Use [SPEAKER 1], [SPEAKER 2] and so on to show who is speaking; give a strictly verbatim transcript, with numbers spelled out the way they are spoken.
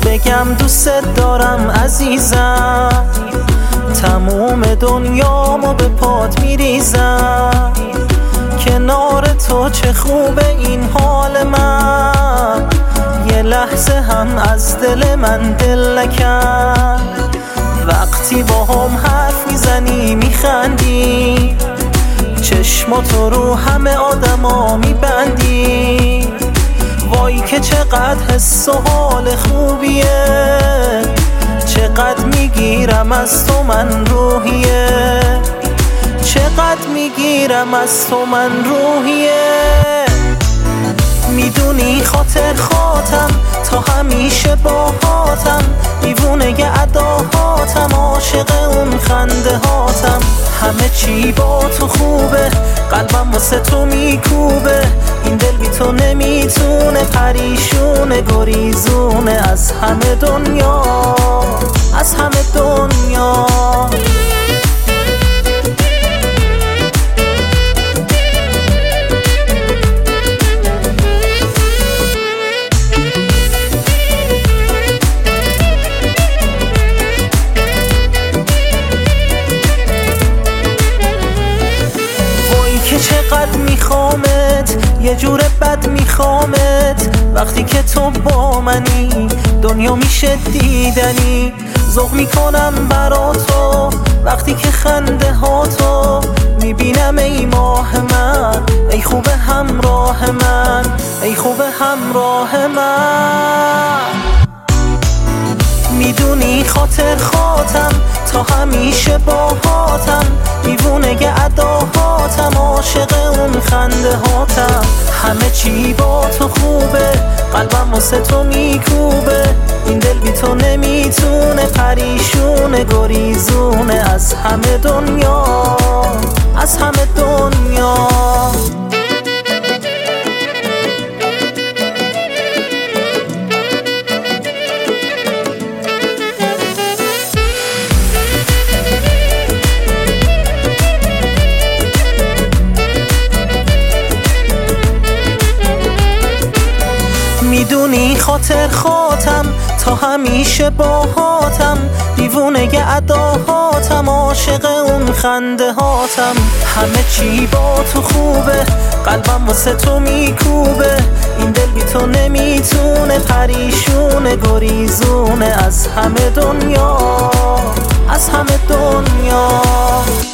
[SPEAKER 1] بگم دوست دارم عزیزم، تموم دنیامو به پات میریزم. کنار تو چه خوبه این حال من، یه لحظه هم از دل من دل نکن. وقتی با هم حرف میزنی میخندی، چشماتو رو همه آدما میبندی. وای که چقدر حس و حال خوبیه، چقدر میگیرم از تو من روحیه، چقدر میگیرم از تو من روحیه. میدونی خاطر خاطم تا همیشه باهاتم، دیوونه اداهاتم، عاشق اون خنده هاتم. همه چی با تو خوبه، قلبم واسه تو میکوبه. این دل بی تو نمیتونه، پریشونه گریزونه از همه دنیا، از همه دنیا. چقدر میخوامت، یه جور بد میخوامت. وقتی که تو با منی دنیا میشه دیدنی. ذوق میکنم برا تو وقتی که خنده ها تو میبینم. ای ماه من، ای خوب همراه من، ای خوب همراه من. میدونی خاطر خاطم تا همیشه باهاتم، دیوونه اداهاتم، عاشق اون خنده هاتم. همه چی با تو خوبه، قلبم واسه تو میکوبه. این دل بی تو نمیتونه، پریشونه گریزونه از همه دنیا، از همه دنیا. میدونی خاطر خاطم تا همیشه باهاتم، دیوونه اداهاتم، عاشق اون خنده هاتم. همه چی با تو خوبه، قلبم واسه تو میکوبه. این دل بی تو نمیتونه، پریشونه گریزونه از همه دنیا، از همه دنیا.